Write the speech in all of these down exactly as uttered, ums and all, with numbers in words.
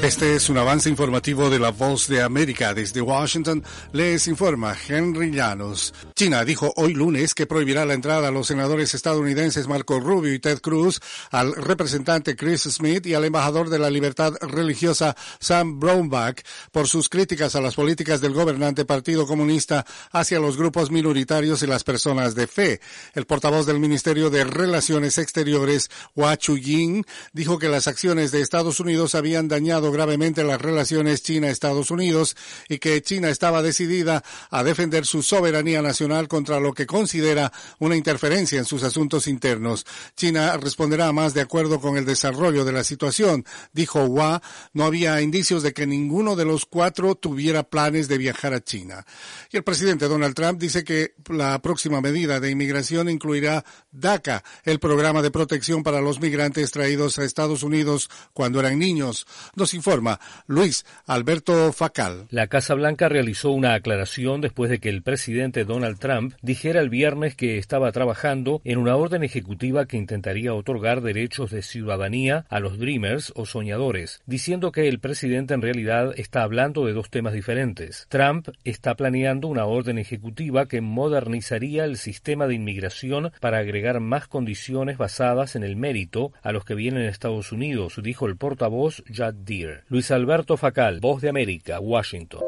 Este es un avance informativo de La Voz de América. Desde Washington les informa Henry Llanos. China dijo hoy lunes que prohibirá la entrada a los senadores estadounidenses Marco Rubio y Ted Cruz, al representante Chris Smith y al embajador de la libertad religiosa Sam Brownback por sus críticas a las políticas del gobernante Partido Comunista hacia los grupos minoritarios y las personas de fe. El portavoz del Ministerio de Relaciones Exteriores, Hua Chunying, dijo que las acciones de Estados Unidos habían dañado gravemente las relaciones China-Estados Unidos y que China estaba decidida a defender su soberanía nacional contra lo que considera una interferencia en sus asuntos internos. China responderá más de acuerdo con el desarrollo de la situación, dijo Hua. No había indicios de que ninguno de los cuatro tuviera planes de viajar a China. Y el presidente Donald Trump dice que la próxima medida de inmigración incluirá DACA, el programa de protección para los migrantes traídos a Estados Unidos cuando eran niños. Nos informa Luis Alberto Facal. La Casa Blanca realizó una aclaración después de que el presidente Donald Trump dijera el viernes que estaba trabajando en una orden ejecutiva que intentaría otorgar derechos de ciudadanía a los Dreamers o soñadores, diciendo que el presidente en realidad está hablando de dos temas diferentes. Trump está planeando una orden ejecutiva que modernizaría el sistema de inmigración para agregar más condiciones basadas en el mérito a los que vienen a Estados Unidos, dijo el portavoz Judd Deere. Luis Alberto Facal, Voz de América, Washington.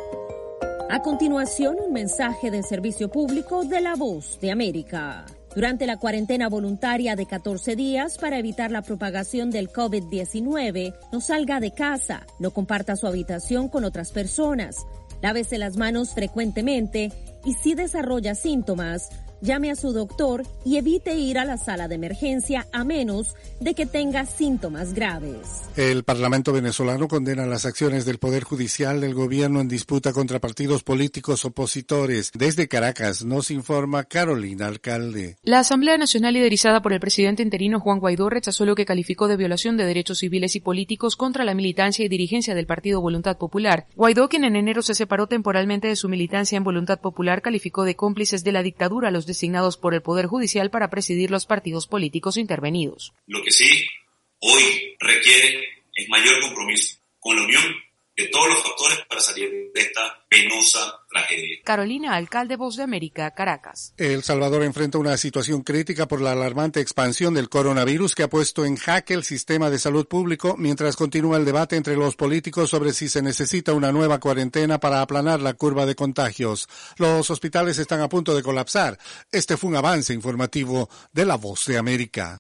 A continuación, un mensaje de servicio público de la Voz de América. Durante la cuarentena voluntaria de catorce días para evitar la propagación del COVID diecinueve, no salga de casa, no comparta su habitación con otras personas, lávese las manos frecuentemente y si desarrolla síntomas, llame a su doctor y evite ir a la sala de emergencia a menos de que tenga síntomas graves. El Parlamento venezolano condena las acciones del Poder Judicial del gobierno en disputa contra partidos políticos opositores. Desde Caracas nos informa Carolina Alcalde. La Asamblea Nacional, liderizada por el presidente interino Juan Guaidó, rechazó lo que calificó de violación de derechos civiles y políticos contra la militancia y dirigencia del Partido Voluntad Popular. Guaidó, quien en enero se separó temporalmente de su militancia en Voluntad Popular, calificó de cómplices de la dictadura a los designados por el Poder Judicial para presidir los partidos políticos intervenidos. Lo que sí hoy requiere es mayor compromiso con la unión de todos los factores para salir de esta penosa tragedia. Carolina Alcalde, Voz de América, Caracas. El Salvador enfrenta una situación crítica por la alarmante expansión del coronavirus que ha puesto en jaque el sistema de salud público mientras continúa el debate entre los políticos sobre si se necesita una nueva cuarentena para aplanar la curva de contagios. Los hospitales están a punto de colapsar. Este fue un avance informativo de La Voz de América.